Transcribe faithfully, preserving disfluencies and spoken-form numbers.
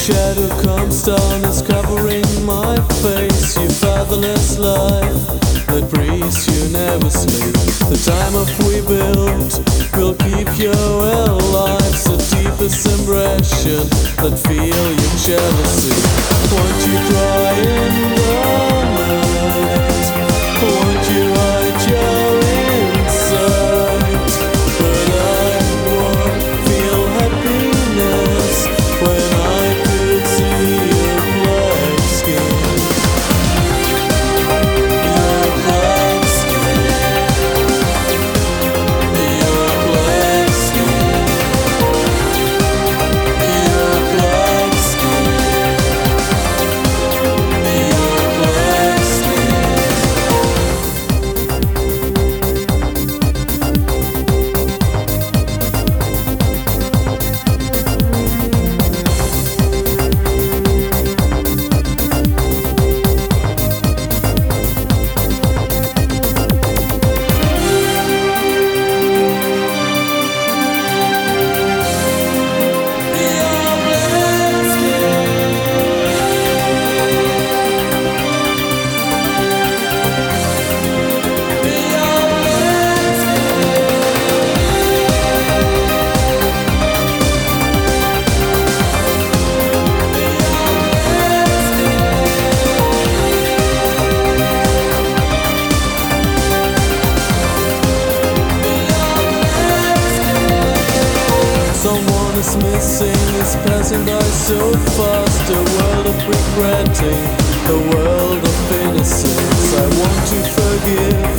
shadow comes down, is covering my face. You fatherless life that breathes, you never sleep. The time of we build will keep you alive. The deepest impression that feel your jealousy. Won't you cry in the night? Won't you hide your insight? But I won't feel happiness when I could see your black skin. Your black skin. Your black skin. Your black skin. Your black skin. Someone is missing, is passing by so fast. A world of regretting, a world of innocence. I want to forgive,